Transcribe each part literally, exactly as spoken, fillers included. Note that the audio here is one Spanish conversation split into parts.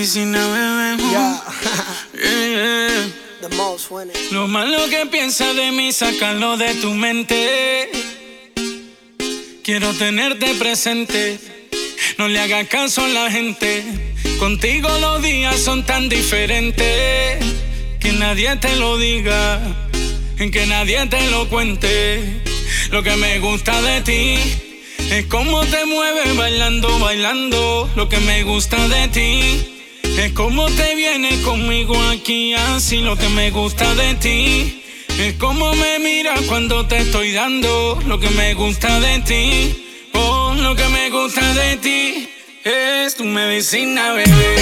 medicina, bebé. Yeah. Yeah, yeah. The most winning. Lo malo que piensas de mí, sácalo de tu mente. Quiero tenerte presente. No le hagas caso a la gente. Contigo los días son tan diferentes. Que nadie te lo diga, que nadie te lo cuente. Lo que me gusta de ti es cómo te mueves bailando, bailando. Lo que me gusta de ti es cómo te vienes conmigo aquí así. Lo que me gusta de ti es cómo me miras cuando te estoy dando. Lo que me gusta de ti, oh, lo que me gusta de ti es tu medicina, bebé.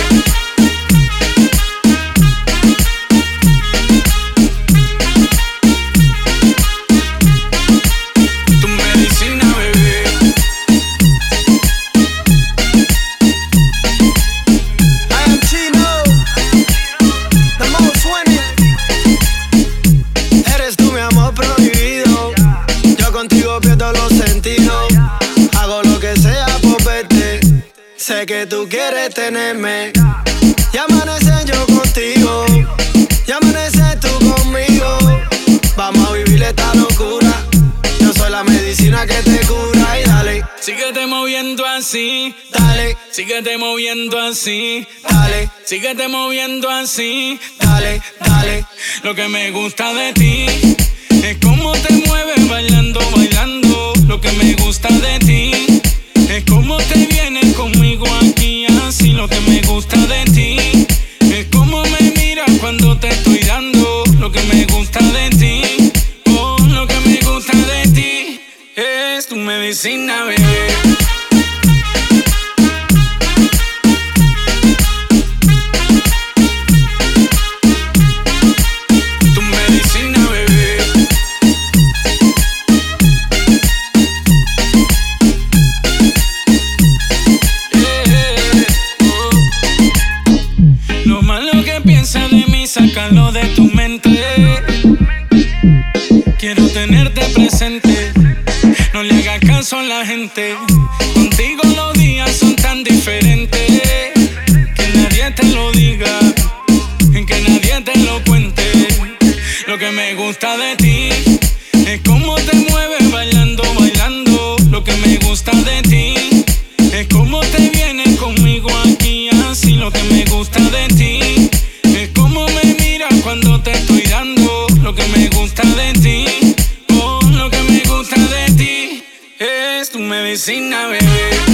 Sé que tú quieres tenerme y amanecer yo contigo, y amanecer tú conmigo. Vamos a vivir esta locura. Yo soy la medicina que te cura. Y dale, síguete moviendo así, dale, síguete moviendo así, dale, síguete moviendo así, dale, dale. Lo que me gusta de ti es cómo te mueves bailando, bailando. Lo que me gusta de ti es cómo te vienes conmigo aquí así. Lo que me gusta de ti es cómo me miras cuando te estoy dando. Lo que me gusta de ti, oh, lo que me gusta de ti es tu medicina, bebé. Sácalo de tu mente. Quiero tenerte presente. No le hagas caso a la gente. Contigo los días son tan diferentes. Que nadie te lo diga, que nadie te lo cuente. Lo que me gusta de ti es cómo te mueves bailando, bailando. Lo que me gusta de ti es cómo te vienes conmigo aquí así. Lo que me gusta de ti es cómo me miras cuando te estoy dando. Lo que me gusta de ti, oh, lo que me gusta de ti es tu medicina, bebé.